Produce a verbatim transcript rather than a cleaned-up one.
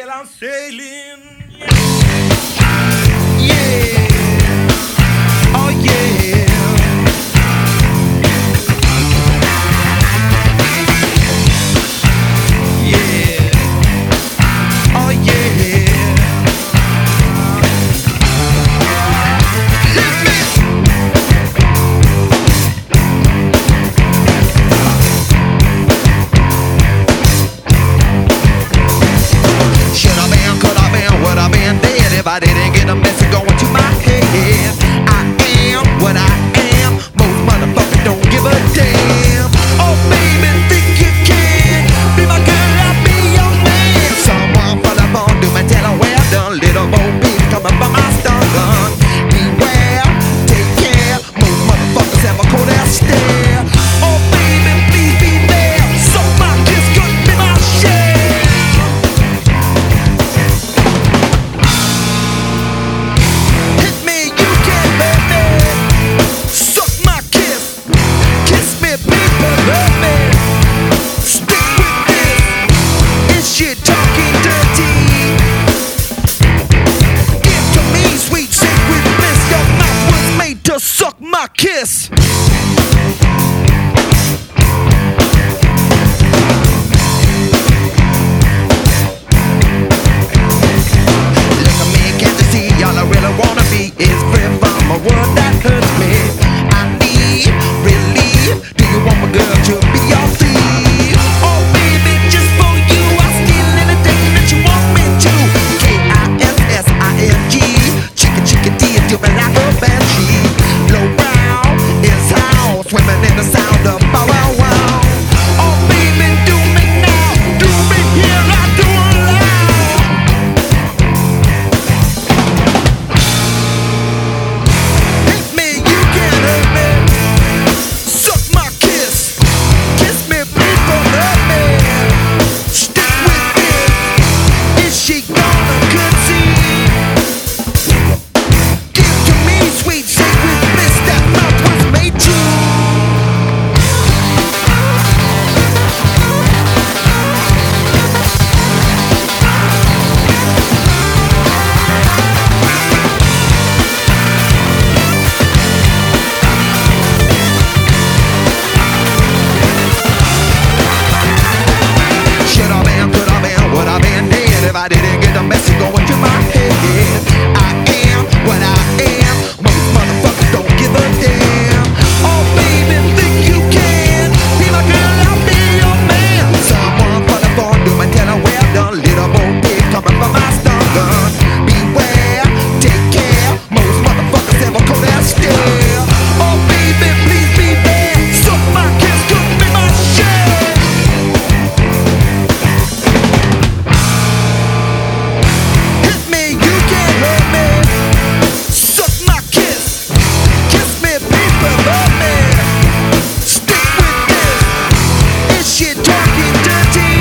Well, I'm sailing. Yeah. Oh yeah. Yeah. Oh yeah. Should I been, could I been, would I been dead if I didn't get a message going to my head? I am what I am. Most motherfuckers don't give a damn. Oh baby, think you can be my girl, I'll be your man. Someone from the phone do me tell her well done. Little Bo Peep coming from my stun gun. Beware, take care. Most motherfuckers have a cold ass stare. Oh baby, please be there. So my kiss could be my share. Hit me, you can hurt me. Suck my kiss. Kiss me, people, love me. Stick with this. Is shit talking dirty? Give to me sweet sacred bliss. Your mouth was made to suck my kiss. Look at me, can't you see? All I really wanna be is free from a world that hurts me. I need relief. Do you want my girl to be your thief? Oh baby, just for you, I'll steal anything that you want me to. K I S S I N G. Chicken, chicken, D, do me like a banshee. Low brow is how swimming in the sound of bow wow wow. Oh baby, do me now, do me here, I do loud. Hit me, you can hurt me. Suck my kiss. Kiss me, people, love me. Stick with this. Is she gonna concede? Give to me sweet sacred bliss. That mouth was made to. Should I been, could I been, would I been dead if I didn't get the message going to my head? I am what I am. Most motherfuckers don't give a damn. Oh baby, think you can be my girl, I'll be your man. Someone from the phone do me tell her well done. Little Bo Peep coming from my stun gun. Beware, take care. Most motherfuckers have a cold ass stare. Oh baby, please be there. Suck my kiss, could be my share. Hit me, you can hurt me. Suck my kiss. Kiss me, people, love me. Stick with this. Is shit talking dirty?